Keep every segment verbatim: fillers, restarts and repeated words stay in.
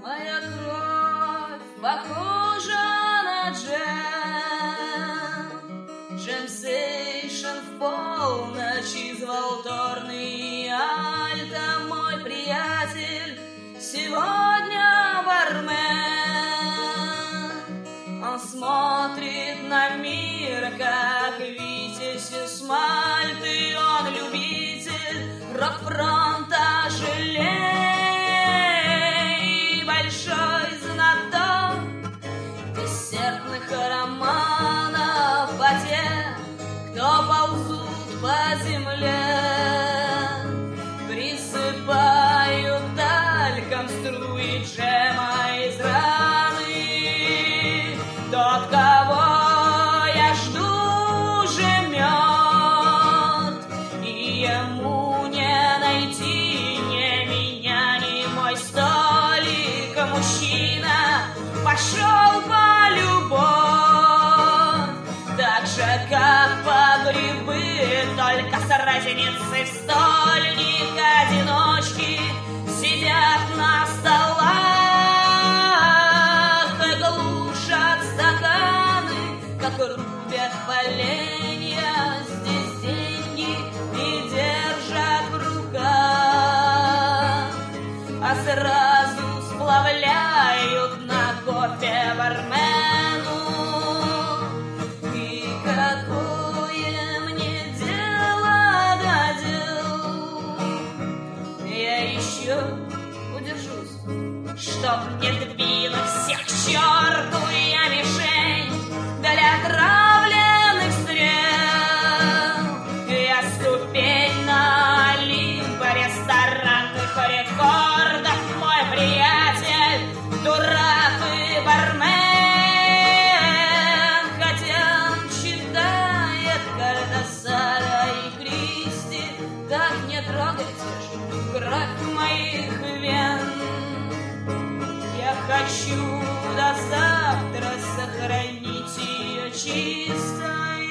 Моя кровь похожа на джем, джемсейшн в полночь из Волторный Альта, мой приятель, сегодня бармен. Он смотрит на мир, как Витязь из Мальты, он любитель рок-фронта, жалей, большой знаток десертных романов о тех, кто ползут по земле, присыпают тальком струи джема из раны. Тот, кого я жду, жмет, и ему не найти ни меня, ни мой столик. Мужчина пошел по любовь, так же, как по грибы, только с разницей в стольник. Одиночки сидят на столах и глушат стаканы, как рубят поленья. Здесь деньги и держат в руках, а сразу сплавляют на кофе бармену. И какое мне дело до дел? Я еще удержусь, чтоб не двинуть всех к черту. Я мишень для отравленных стрел, я ступень на Олимп ресторанных рекордов. Мой приятель дурак и бармен, хотя он читает Кардасара и Кристи. Так не трогайте ж кровь моих вен. Я хочу до завтра сохранить ее чистой.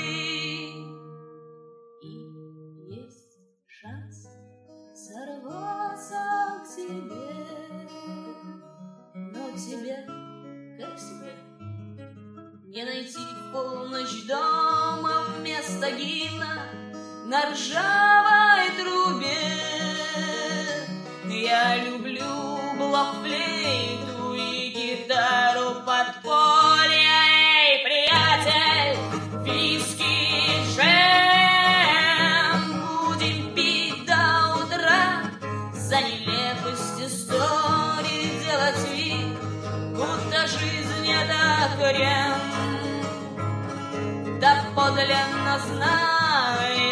И есть шанс сорваться к тебе, но тебе, как себе, не найти в полночь дома вместо гимна на ржавой трубе. Я люблю блокфлейту и гитару подполья. Эй, приятель, виски, джем, будем пить до утра, за нелепость истории делать вид, будто жизнь это крем. Да подлинно знаю